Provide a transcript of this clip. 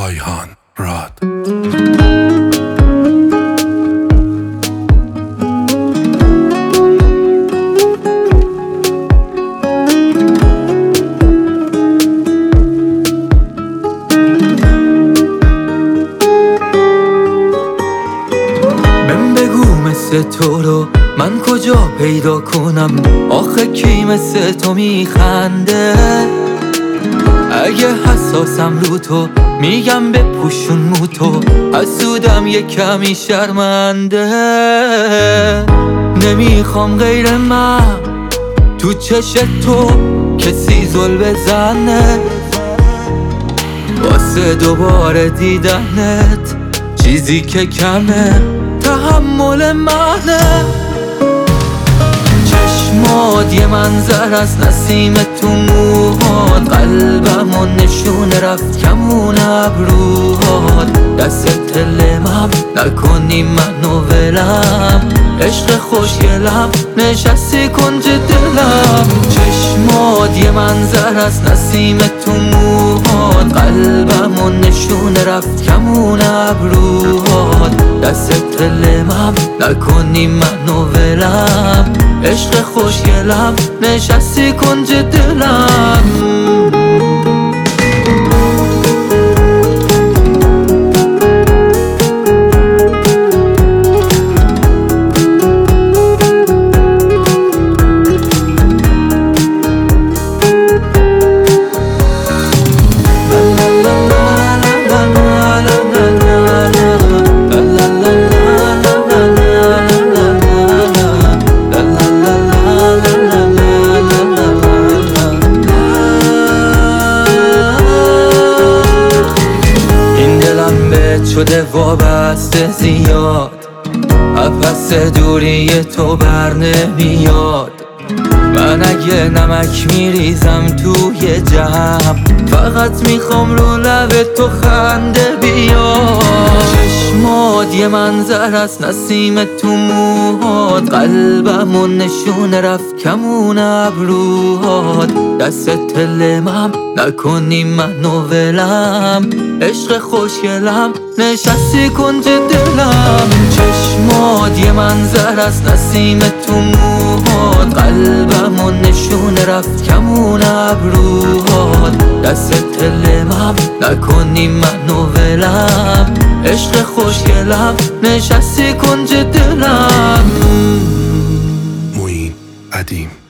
رایحان راد. مثل تو رو من کجا پیدا کنم؟ آخه کی مثل تو میخنده؟ اگه حساسم رو تو میگم بپوشون مو تو، حسودم یه کمی شرمنده. نمیخوام غیر من تو چشت تو کسی زل بزنه، واسه دوباره دیدنت چیزی که کمه تحمل منه. چشمات یه منظر از نسیم تو موهات، قلبمو نشونه رفت کمون ابروهات. دست لمم نکنی منو ولم، عشق خوشگلم نشستی کنج دلم. چشمات یه منظر از نسیم تو موهات، قلبمو نشونه رفت کمون ابروهات. دست لمم نکنی منو ولم، عشق خوشگلم نشستی کنج دلم. شده وابسته زیاد، پس دوری تو بر نمیاد. من اگه نمک میریزم توی جمع، فقط میخوام رو لب تو خنده بیاد. چشمات یه منظر از نسیم تو موهات، قلبمو نشونه رفت کمون ابروهات. دست لمم نکنی منو ولم، عشق خوشگلم نشستی کنج دلم. چشمات یه منظر از نسیم تو موهات، قلبمو نشونه رفت کمون ابروهات. دست لمم نکنی منو ولم، عشق خوشگلم نشستی کنج دلم. معین ادیم.